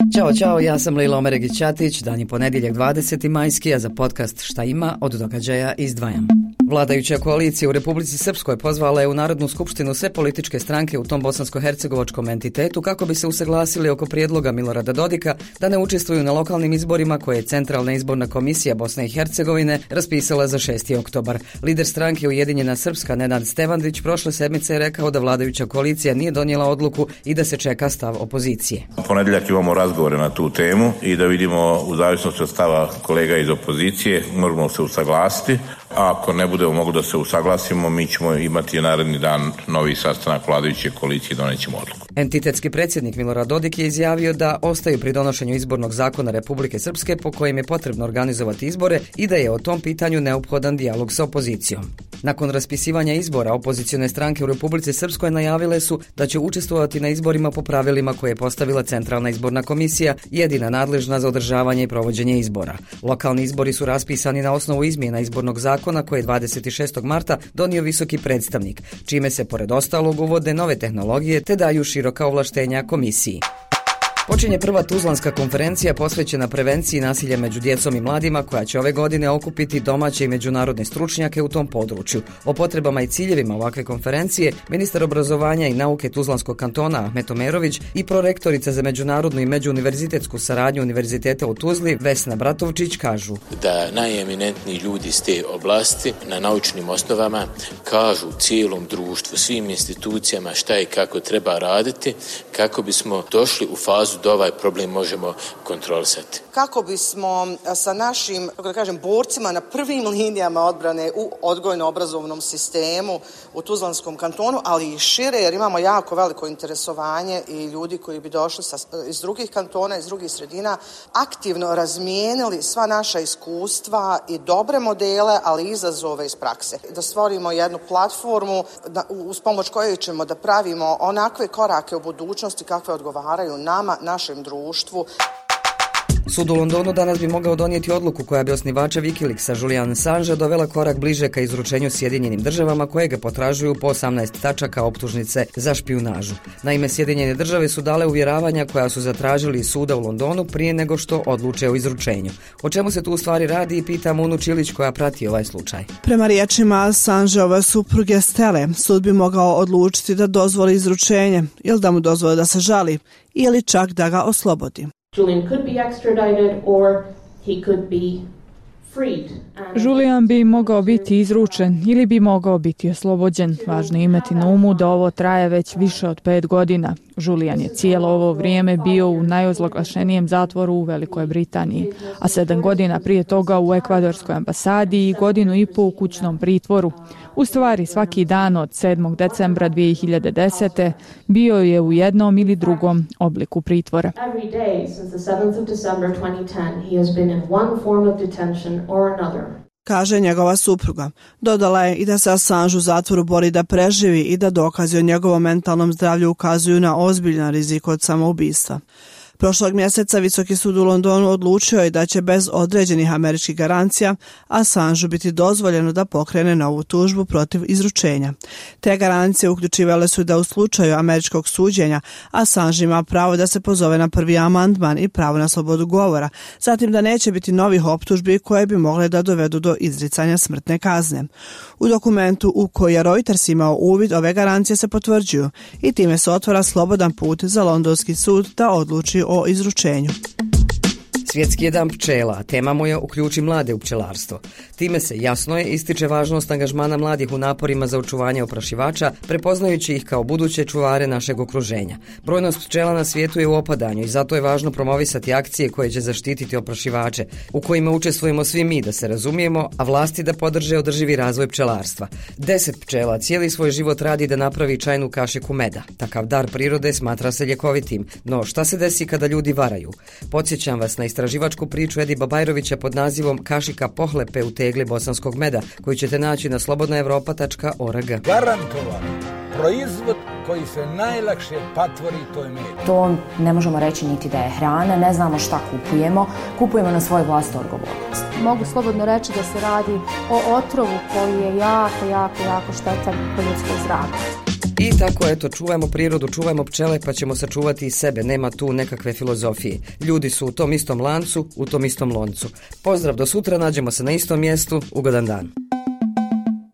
Ćao, ja sam Lila Omeregić-Ćatić, dan je ponedjeljak 20. majski, a za podcast Šta ima od događaja izdvajam. Vladajuća koalicija u Republici Srpskoj pozvala je u Narodnu skupštinu sve političke stranke u tom bosansko-hercegovačkom entitetu kako bi se usaglasili oko prijedloga Milorada Dodika da ne učestvuju na lokalnim izborima koje je Centralna izborna komisija Bosne i Hercegovine raspisala za 6. oktobar. Lider stranke Ujedinjena Srpska Nenad Stevandić prošle sedmice je rekao da vladajuća koalicija nije donijela odluku i da se čeka stav opozicije. Ponedjeljak imamo razgovore na tu temu i da vidimo u zavisnosti od stava kolega iz opozicije možemo se usaglasiti, a ako ne budemo mogli da se usaglasimo, mi ćemo imati naredni dan novi sastanak vladajuće koalicije i donećemo odluku. Entitetski predsjednik Milorad Dodik je izjavio da ostaju pri donošenju izbornog zakona Republike Srpske po kojem je potrebno organizovati izbore i da je o tom pitanju neophodan dijalog sa opozicijom. Nakon raspisivanja izbora, opozicione stranke u Republici Srpskoj najavile su da će učestvovati na izborima po pravilima koje je postavila Centralna izborna komisija, jedina nadležna za održavanje i provođenje izbora. Lokalni izbori su raspisani na osnovu izmjena izbornog zakona koje je 26. marta donio visoki predstavnik, čime se pored ostalog uvode nove tehnologije te daju široka ovlaštenja komisiji. Počinje prva Tuzlanska konferencija posvećena prevenciji nasilja među djecom i mladima koja će ove godine okupiti domaće i međunarodne stručnjake u tom području. O potrebama i ciljevima ovakve konferencije ministar obrazovanja i nauke Tuzlanskog kantona Ahmet Omerović i prorektorica za međunarodnu i međuuniverzitetsku saradnju Univerziteta u Tuzli Vesna Bratovčić kažu da najeminentniji ljudi iz te oblasti na naučnim osnovama kažu cijelom društvu, svim institucijama šta i kako treba raditi kako bismo došli u fazu da ovaj problem možemo kontrolisati. Kako bismo sa našim, borcima na prvim linijama odbrane u odgojno-obrazovnom sistemu u Tuzlanskom kantonu, ali i šire, jer imamo jako veliko interesovanje i ljudi koji bi došli iz drugih kantona, iz drugih sredina, aktivno razmijenili sva naša iskustva i dobre modele, ali i izazove iz prakse. Da stvorimo jednu platformu uz pomoć koje ćemo da pravimo onakve korake u budućnosti kakve odgovaraju nama, našem društvu. Sud u Londonu danas bi mogao donijeti odluku koja bi osnivača Wikileaksa Julian Assangea dovela korak bliže ka izručenju Sjedinjenim državama koje ga potražuju po 18 tačaka optužnice za špijunažu. Naime, Sjedinjene države su dale uvjeravanja koja su zatražili iz suda u Londonu prije nego što odluče o izručenju. O čemu se tu u stvari radi i pita Munu Čilić koja prati ovaj slučaj. Prema riječima Assangeove supruge Stele, sud bi mogao odlučiti da dozvoli izručenje ili da mu dozvoli da se žali ili čak da ga oslobodi. Julian could be extradited or he could be freed. Julian bi mogao biti izručen ili bi mogao biti oslobođen. Važno je imati na umu da ovo traje već više od 5 godina. Julian je cijelo ovo vrijeme bio u najozloglašenijem zatvoru u Velikoj Britaniji, a 7 godina prije toga u ekvadorskoj ambasadi i 1.5 godina u kućnom pritvoru. U stvari, svaki dan od 7. decembra 2010. bio je u jednom ili drugom obliku pritvora. Every day since the 7th of December 2010, he has been in one form of detention or another. Kaže njegova supruga. Dodala je i da se Assange u zatvoru bori da preživi i da dokazi o njegovom mentalnom zdravlju ukazuju na ozbiljan rizik od samoubistva. Prošlog mjeseca Visoki sud u Londonu odlučio je da će bez određenih američkih garancija Assangeu biti dozvoljeno da pokrene novu tužbu protiv izručenja. Te garancije uključivale su da u slučaju američkog suđenja Assange ima pravo da se pozove na prvi amandman i pravo na slobodu govora, zatim da neće biti novih optužbi koje bi mogle da dovedu do izricanja smrtne kazne. U dokumentu u koji je Reuters imao uvid, ove garancije se potvrđuju i time se otvara slobodan put za londonski sud da odluči o izručenju. Svjetski je dan pčela, tema mu je Uključi mlade u pčelarstvo. Time se, jasno je, ističe važnost angažmana mladih u naporima za očuvanje oprašivača, prepoznajući ih kao buduće čuvare našeg okruženja. Brojnost pčela na svijetu je u opadanju i zato je važno promovisati akcije koje će zaštititi oprašivače, u kojima učestvujemo svi mi, da se razumijemo, a vlasti da podrže održivi razvoj pčelarstva. 10 pčela cijeli svoj život radi da napravi čajnu kašiku meda. Takav dar prirode smatra se ljekovitim. No, šta se desi kada ljudi varaju? Podsjećam vas na istraživačku priču Ediba Bajrovića pod nazivom Kašika pohlepe u tegli bosanskog meda, koju ćete naći na slobodnaevropa.org. Garantovano proizvod koji se najlakše patvori, to je med. To ne možemo reći niti da je hrana, ne znamo šta kupujemo na svoju vlastitu odgovornost. Mogu slobodno reći da se radi o otrovu koji je jako štetan po ljudskoj zdravlju. I tako, eto, čuvajmo prirodu, čuvajmo pčele, pa ćemo sačuvati i sebe. Nema tu nekakve filozofije. Ljudi su u tom istom lancu, u tom istom loncu. Pozdrav, do sutra, nađemo se na istom mjestu. Ugodan dan.